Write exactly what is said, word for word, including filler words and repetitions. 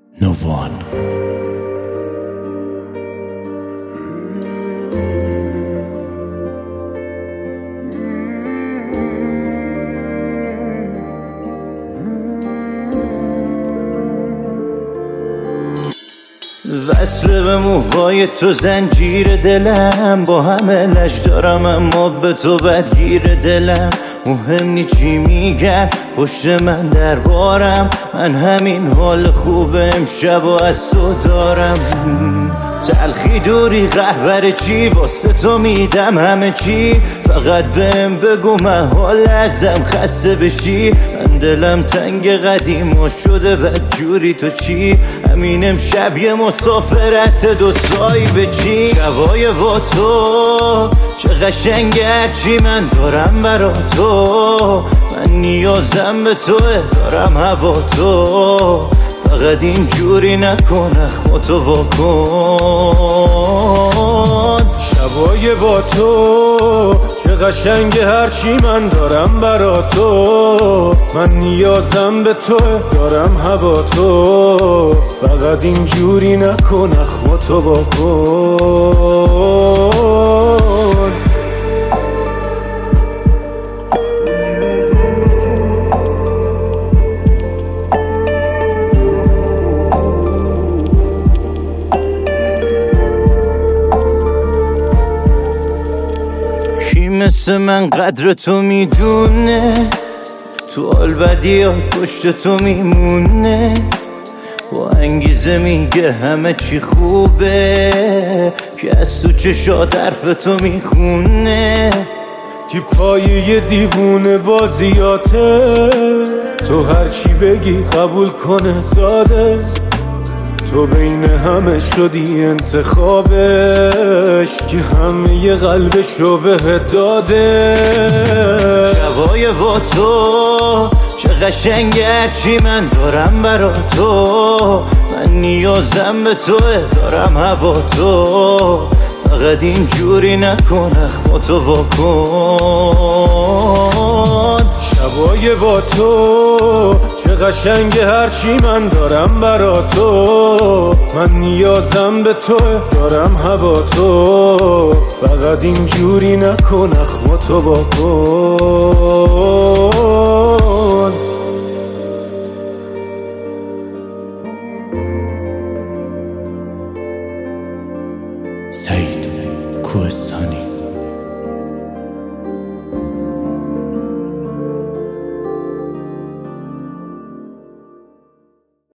نووان. وصل به موهای تو زنجیر دلم، با همه لش دارم اما به تو بدگیر دلم. مهم نی چی میگن پشت من دربارم، من همین حال خوب امشب و از تو دارم. تلخی دوری قهبر چی واسه تو میدم همه چی، فقط بهم بگو محال ازم خسته بشی. من دلم تنگ قدیم و شده بدجوری تو چی، همین امشب یه مسافرت دوتایی به چی. شبای با تو چه قشنگه هرچی من دارم برا تو، من نیازم به توه دارم هوا تو، فقط اینجوری نکن اخماتو واکن. شبای با تو چه قشنگه هرچی من دارم برا تو، من نیازم به تو دارم هوا تو، فقط اینجوری نکن اخماتو واکن. کی مثل من قدر تو میدونه، تو حال بدی ها پشت تو میمونه، با انگیزه میگه همه چی خوبه، که از تو چشات حرف تو میخونه. تی پایه دیوونه بازیاته، تو هرچی بگی قبول کنه ساده، تو بین همه شدی انتخابش، که همه ی قلبشو بهت داده. شبای با تو چه قشنگه هرچی من دارم برا تو، من نیازم به توه دارم هوا تو، فقط اینجوری نکن اخماتو واکن. شبای با تو چه قشنگه هرچی من دارم برا تو، من نیازم به تو دارم هوا تو، فقط اینجوری نکن اخماتو واکن.